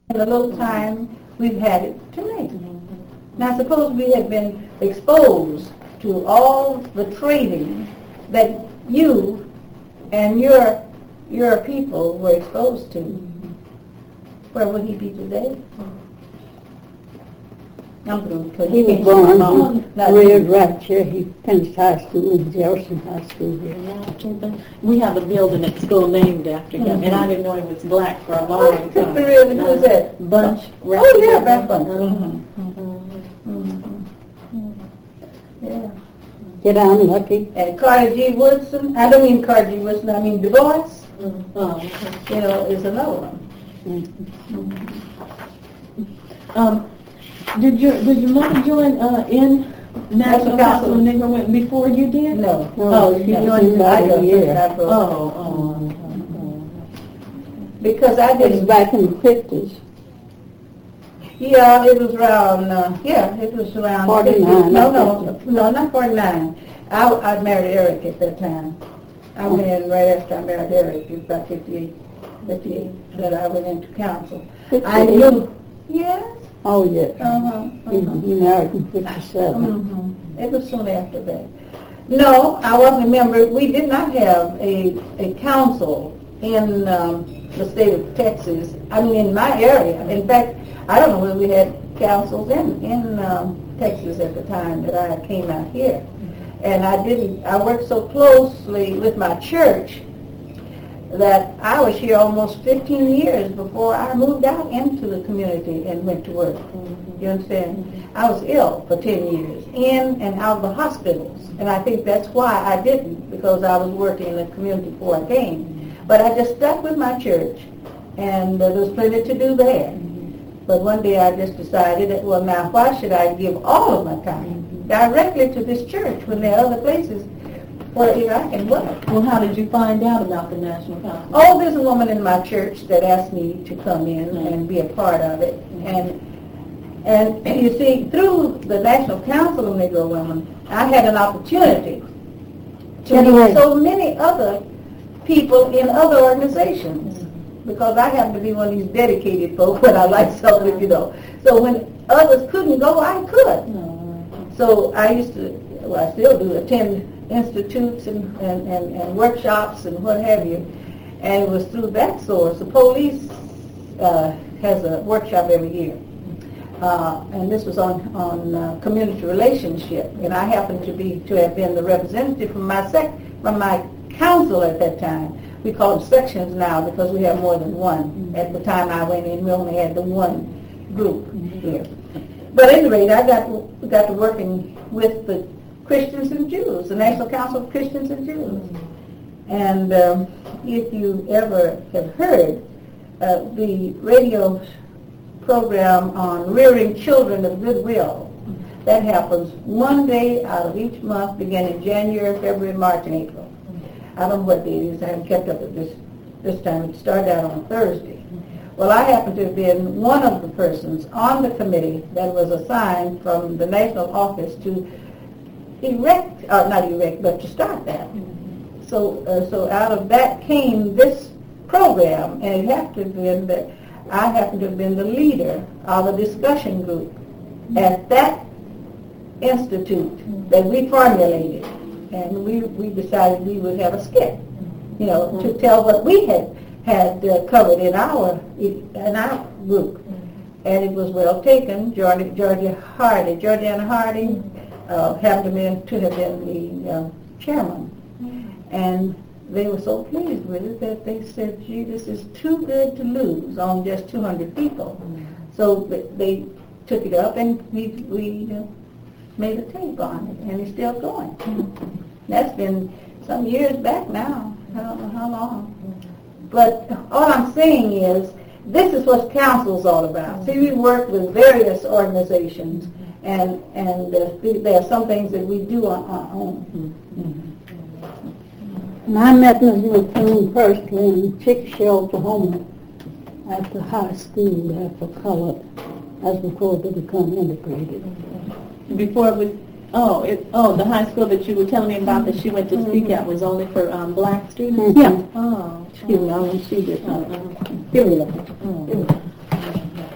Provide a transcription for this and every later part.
in the little time we've had it tonight. Now suppose we had been exposed to all the trading that you and your people were exposed to. Where would he be today? He was born reared right here. He finished high school in Jefferson High School here. We have a building at school named after him, and I didn't know he was black for a long time. Who was that? Bunch. Oh, yeah, Brad Bunch. Yeah. Get on, Lucky. And Carter G. Woodson, I don't mean Carter G. Woodson, I mean Du Bois, you know, is another one. Did your mother join in National Council of Negro Women before you did? No. Oh, She joined about a year. Because I It was didn't. back in the 50s. Yeah, it was around. It was around 49. No, not 49. I married Eric at that time. I went in right after I married Eric. It was about 58 that I went into council. 58? I knew. Yes. Oh, yes. He married in 57. It was soon after that. No, I wasn't a member. We did not have a council in the state of Texas. I mean, in my area. In fact, I don't know whether we had councils in Texas at the time that I came out here. And I worked so closely with my church that I was here almost 15 years before I moved out into the community and went to work. You understand? I was ill for 10 years, in and out of the hospitals. And I think that's why I didn't, because I was working in the community before I came. But I just stuck with my church, and there was plenty to do there. But one day I just decided that, well, now why should I give all of my time directly to this church when there are other places where I can work? Well, how did you find out about the National Council? Oh, there's a woman in my church that asked me to come in and be a part of it. And you see, through the National Council of Negro Women, I had an opportunity to meet so many other people in other organizations. Because I happen to be one of these dedicated folks when I like something, you know. So when others couldn't go, I could. So I used to, well, I still do, attend institutes and workshops and what have you. And it was through that source. The police has a workshop every year. And this was on community relationship. And I happened to have been the representative from my council at that time. We call them sections now because we have more than one. At the time I went in, we only had the one group here. But at any rate, I got to working with the Christians and Jews, the National Council of Christians and Jews. And if you ever have heard the radio program on rearing children of goodwill, that happens one day out of each month, beginning January, February, March, and April. I don't know what day it is. I haven't kept up with this time. It started out on Thursday. Well, I happen to have been one of the persons on the committee that was assigned from the national office to to start that. So out of that came this program, and it happened to have been that I happened to have been the leader of a discussion group at that institute that we formulated. And we decided we would have a skit, you know, to tell what we had covered in our group. And it was well taken. Georgiana Hardy happened to have been the chairman. And they were so pleased with it that they said, gee, this is too good to lose on just 200 people. So they took it up, and we made a tape on it, and it's still going. That's been some years back now. I don't know how long. But all I'm saying is, this is what council's all about. See, we work with various organizations, and there are some things that we do on our own. And I met Ms. McCune personally in Chickasha, Oklahoma, at the high school there for color, as before they become integrated. Before it was, the high school that you were telling me about that she went to speak at was only for black students? Yeah. Oh. Excuse me, I won't see this. Here we are.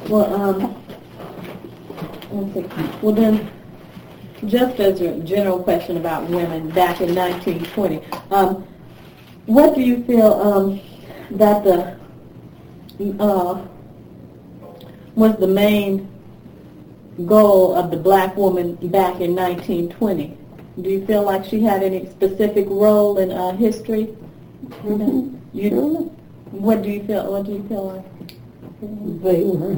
Well, let's see. Well then, just as a general question about women back in 1920, what do you feel that the was the main goal of the black woman back in 1920? Do you feel like she had any specific role in history? Mm-hmm. Sure. What do you feel? What do you feel like? They were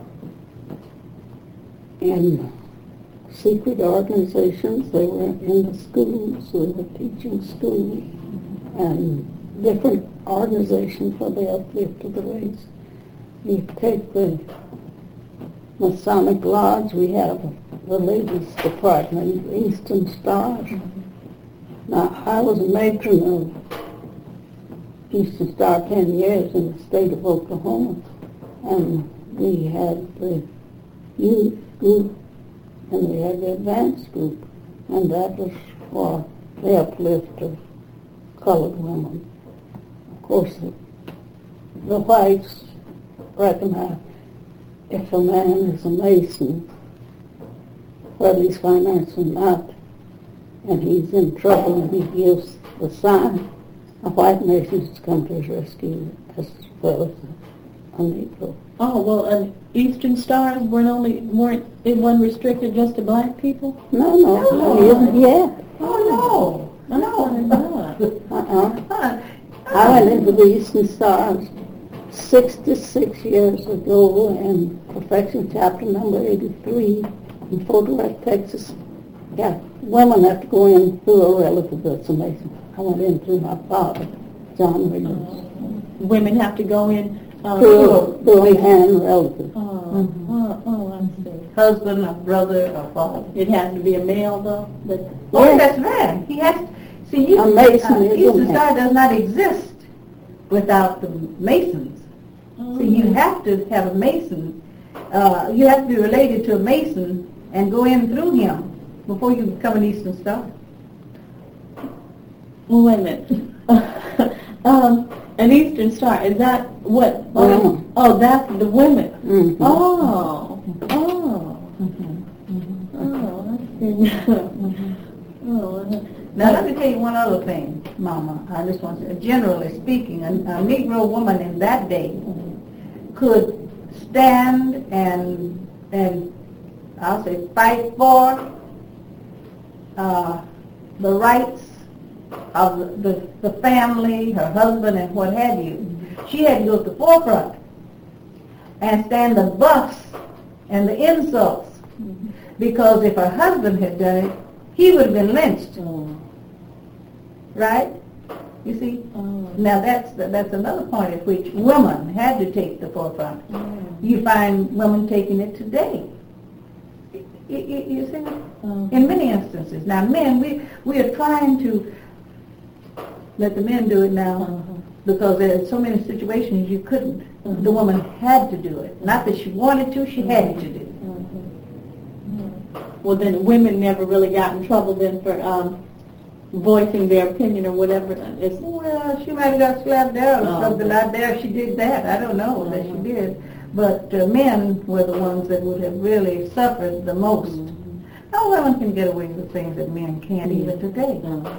in secret organizations. They were in the schools. They were teaching schools and different organizations for the uplift of the race. You take the Masonic Lodge. We have the ladies department, Eastern Stars. Now, I was a matron of Eastern Star 10 years in the state of Oklahoma, and we had the youth group and we had the advanced group, and that was for the uplift of colored women. Of course, the whites recognize if a man is a Mason, whether he's financed or not, and he's in trouble and he gives the sign, a white Mason has come to his rescue as well as a Negro. Oh, well, Eastern Stars it wasn't restricted just to black people? No, it isn't yet. Oh, I went into the Eastern Stars 66 years ago in Perfection Chapter number 83 in Fort Worth, Texas. Yeah, women have to go in through a relative that's a Mason. I went in through my father, John Williams. Women have to go in through a hand relative. I see. husband, or brother, or father. It has to be a male, though? Oh, that's right. He has. See, A Mason is a Eastern man. Star does not exist without the Masons. See, you have to have a Mason. You have to be related to a Mason and go in through him before you become an Eastern Star. Well, wait a minute. An Eastern Star, is that what? Oh, that's the women. Mm-hmm. Oh, I see. Now, let me tell you one other thing, Mama. I just want to, generally speaking, a Negro woman in that day could stand and I'll say fight for the rights of the family, her husband, and what have you. She had to go to the forefront and stand the buffs and the insults, because if her husband had done it, he would have been lynched. Right? You see? Now that's another point at which women had to take the forefront. You find women taking it today. You see? In many instances. Now men, we are trying to let the men do it now because there are so many situations you couldn't. The woman had to do it. Not that she wanted to, she had to do it. Well, then women never really got in trouble then for voicing their opinion or whatever. Well, she might have got slapped out or something out there. She did that. I don't know that she did. But men were the ones that would have really suffered the most. No women can get away with things that men can't even today.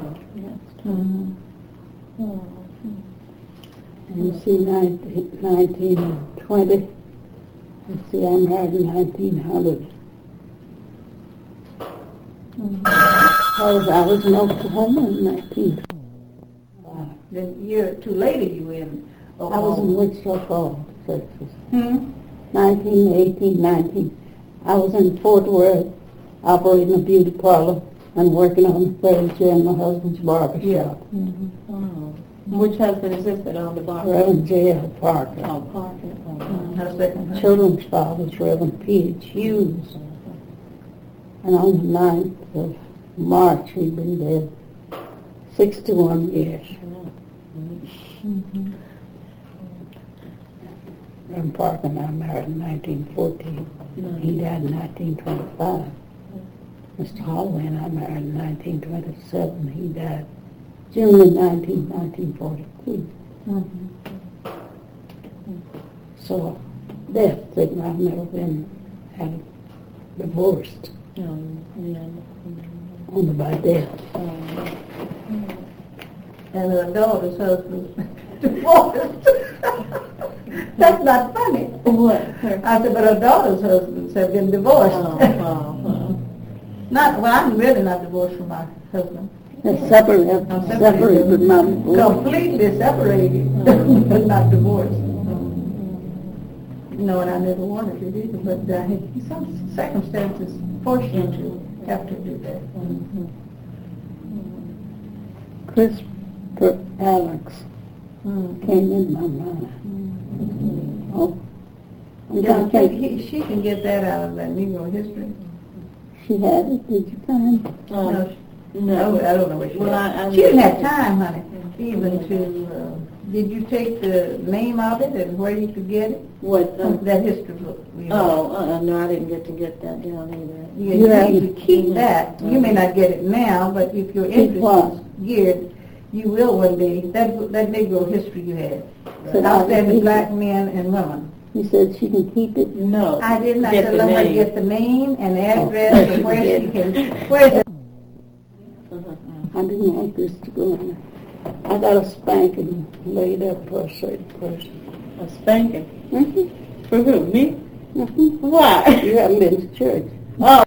You see, 1920. You see, I married in 1900. I was in Oklahoma in 1920. Then a year or two later you in Oklahoma. I was in Wichita Falls, Texas. 19. I was in Fort Worth operating a beauty parlor and working on the furniture in my husband's barber shop. Which husband is this that owned the bar? Reverend J.L. Parker. Oh, Parker. Her second husband. Children's father was Reverend P.H. Hughes. And on the 9th of March, he'd been dead 61 years. Reverend Parker and I married in 1914. He died in 1925. Mr. Holloway and I married in 1927. He died June 1942. So death thing. I've never been divorced. Only by death. And her daughter's husband divorced. That's not funny. What? I said, but her daughter's husbands have been divorced. Not, well, I'm really not divorced from my husband. They're separated but not divorced. Completely separated, but not divorced. No, and I never wanted it either, but some circumstances forced you to have to do that. Christopher Alex came in my mind. Oh, Yeah, she can get that out of that Negro history. she had it. Did you find it? No, I don't know what she didn't have time, honey, even to, did you take the name of it and where you could get it? What? That history book. No, I didn't get to get that down either. Yeah, you need to keep that. You may not get it now, but if your interest is geared, you will one day. That Negro history you had. Outstanding black men and women. You said she can keep it? No. I didn't. I said let her get the name and the address and where she can, where is it? I didn't want this to go in. I got a spanking laid up for a certain person. A spanking? Mm-hmm. For who? Me? Mm-hmm. Why? You haven't been to church. Oh.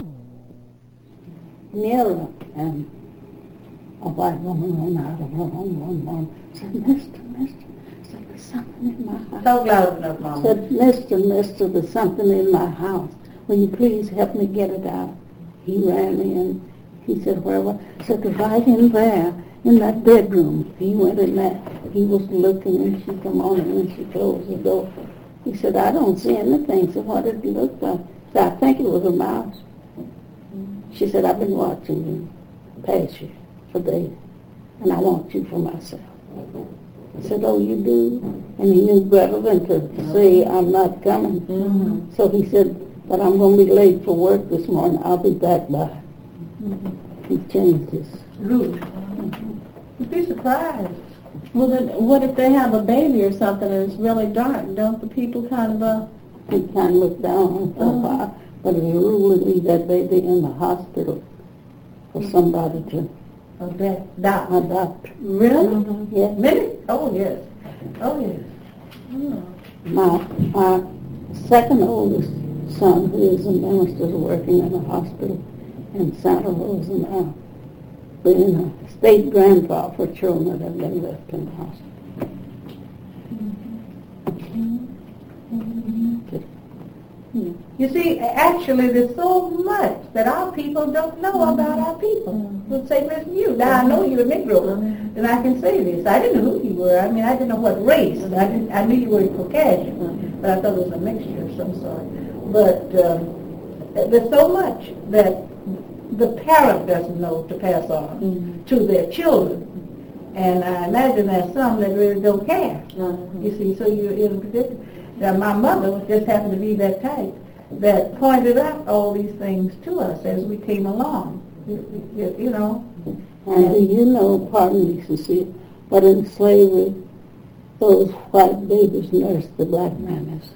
Near and a white woman went out of her home one morning. Said, Mister, said, there's something in my house. Talk loud enough, Mama. Said, Mister, there's something in my house. Will you please help me get it out? He ran in. He said, where was? Said, right in there, in that bedroom. He went in there. He was looking, and she come on in, and she closed the door. He said, I don't see anything. So what did it look like? So I think it was a mouse. She said, I've been watching you pass you for days, and I want you for myself. I said, oh, you do? And he knew better than to say, I'm not coming. Mm-hmm. So he said, but I'm going to be late for work this morning. I'll be back by. He changed his Rude. You'd be surprised. Well, then, what if they have a baby or something and it's really dark? Don't the people kind of, He kind of looked down on him for a while, but he ruled to leave that baby in the hospital for somebody to Adopt. really? Yes. Many? Oh, yes. Oh, yes. My second oldest son, who is a minister, is working in a hospital in Santa Rosa now, being a state grandfather for children that have been left in the hospital. You see, actually, there's so much that our people don't know about our people. We'll say, listen, you. Now, I know you're a Negro, and I can say this. I didn't know who you were. I mean, I didn't know what race. I knew you were Caucasian, but I thought it was a mixture of some sort. But there's so much that the parent doesn't know to pass on to their children. And I imagine there's some that really don't care. You see, so you're in a predicament. Now, my mother just happened to be that type that pointed out all these things to us as we came along, you know. And do you know, pardon me, Cecilia, but in slavery, those white babies nursed the black mammies.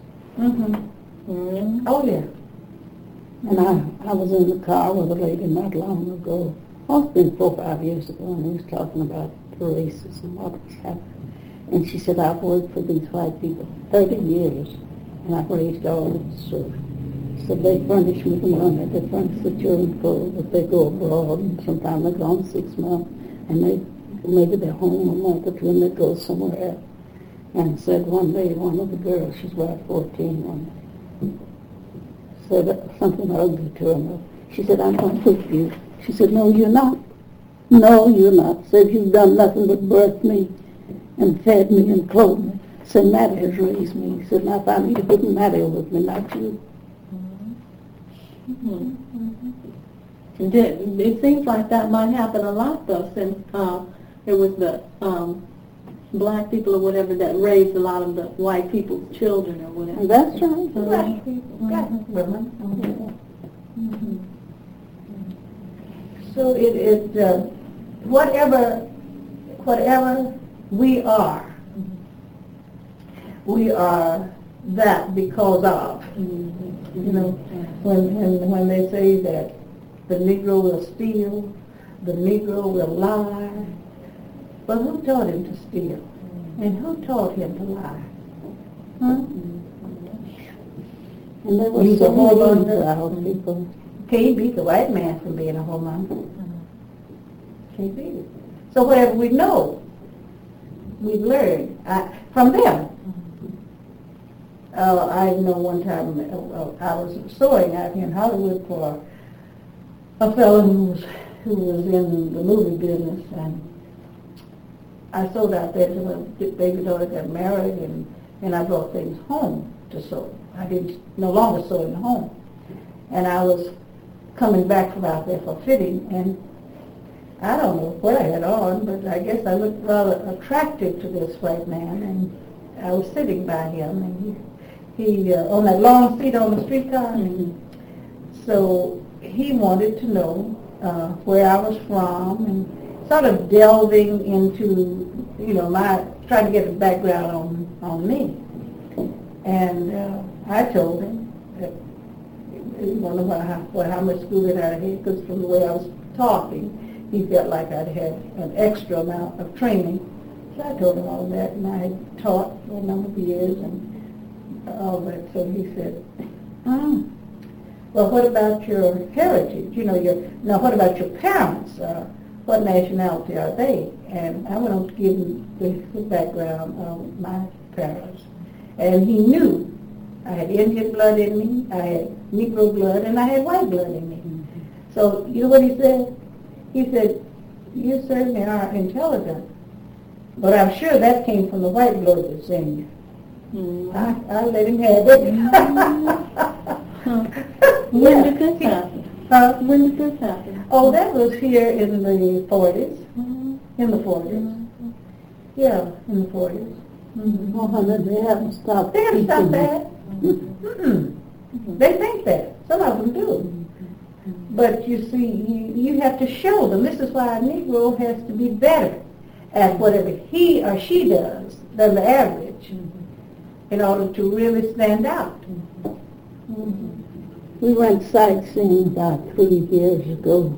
Oh, yeah. And I was in the car with a lady not long ago, oh, it's been 4 or 5 years ago, and we was talking about the races and what was happening. And she said, I've worked for these white people 30 years, and I've raised all these children. So they furnish me the money, they furnish the children clothes, but they go abroad, and sometimes they're gone 6 months, and maybe they're home a month or two, and they go somewhere else. And said one day, one of the girls, she's about 14, one day, said something ugly to her. She said, I'm going to whip you. She said, no, you're not. No, you're not. Said, you've done nothing but birth me and fed me and clothed me. Said, Mattie has raised me. He said, now if I need to put Mattie with me, not you. It seems like that might happen a lot, though, since it was the black people or whatever that raised a lot of the white people's children or whatever. And that's right. Black people, black women. So whatever we are that because of. You know, when they say that the Negro will steal, the Negro will lie. But who taught him to steal? And who taught him to lie? Huh? And there was He's a so whoremonger. many our people. Can't beat the white man from being a whoremonger. Can't beat it. So whatever we know, we've learned from them. I know one time I was sewing out here in Hollywood for a fellow who was in the movie business, and I sewed out there till my baby daughter got married, and I brought things home to sew. I didn't no longer sew in the home. And I was coming back from out there for fitting, and I don't know what I had on, but I guess I looked rather attractive to this white man, and I was sitting by him, and he on that long seat on the streetcar. So he wanted to know where I was from, and sort of delving into, trying to get a background on me. And I told him that he wanted to know how much schooling I had, because from the way I was talking, he felt like I'd had an extra amount of training. So I told him all that, and I had taught for a number of years and all that. So he said, well, what about your heritage? What about your parents? What nationality are they? And I went on to give him the background of my parents. And he knew I had Indian blood in me, I had Negro blood, and I had white blood in me. So you know what he said? He said, you certainly are intelligent, but I'm sure that came from the white blood that's in you. I let him have it. When did this happen? When did this happen? Oh, that was here in the 40s. In the 40s. Yeah, in the 40s. Oh, honey, they haven't stopped. They haven't stopped teaching that. They think that. Some of them do. But you see, you have to show them. This is why a Negro has to be better at whatever he or she does than the average in order to really stand out. We went sightseeing about 3 years ago.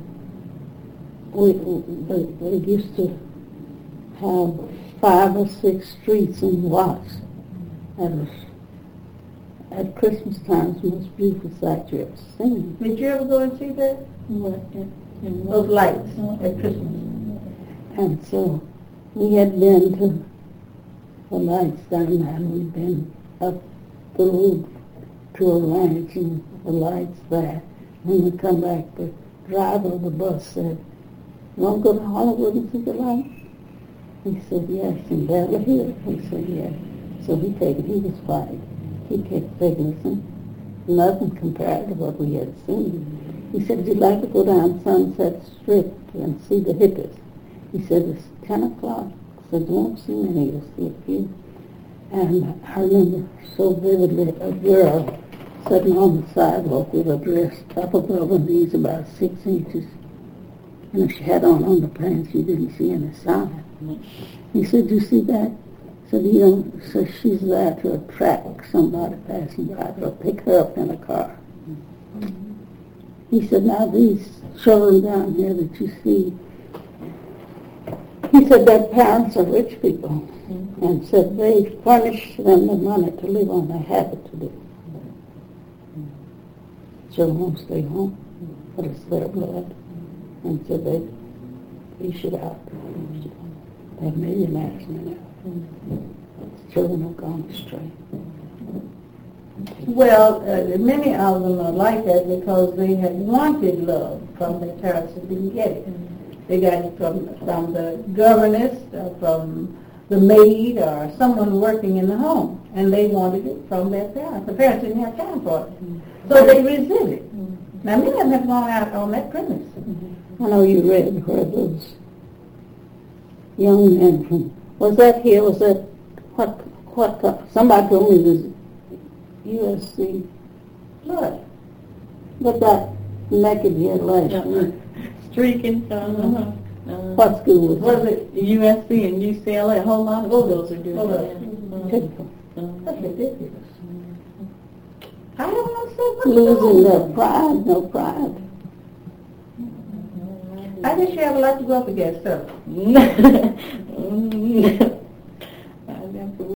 They used to have 5 or 6 streets in Watts. That was, at Christmas time, the most beautiful sight you ever seen. Did you ever go and see that? Those lights at Christmas. And so we had been to the lights down there, and we'd been up the road to a ranch and the lights there. When we come back, the driver of the bus said, "You want to go to Hollywood and see the lights?" He said, "Yes." "In Beverly Hills?" He said, "Yes." So he was white. He kept saying, nothing compared to what we had seen. He said, "Would you like to go down Sunset Strip and see the hippies?" He said, "It's 10 o'clock. I said, "You won't see many, you'll see a few." And I remember so vividly a girl sitting on the sidewalk with a dress up above her knees about 6 inches. And if she had on underpants, you didn't see any side. He said, "You see that?" I said, so she's there to attract somebody passing by or pick her up in a car. He said, "Now these children down here that you see," he said, "their parents are rich people." And said they furnish them the money to live on. They have it to do. Children won't stay home, but it's their blood. And so they fish it out. They're millionaires now. Children have gone astray. Well, many of them are like that because they had wanted love from their parents and didn't get it. They got it from the governess, from the maid, or someone working in the home, and they wanted it from their parents. The parents didn't have time for it, so they resisted. Now, many of them have gone out on that premise. I know you read where those young men from, was that here, was that, what, somebody told me it was USC. Look. But that naked here last week. Streaking. What school was it? USC and UCLA, a whole lot of schools are doing that. Typical. That's ridiculous. I don't understand what's Losing wrong. their pride, no pride. I just have a lot to go up against, sir.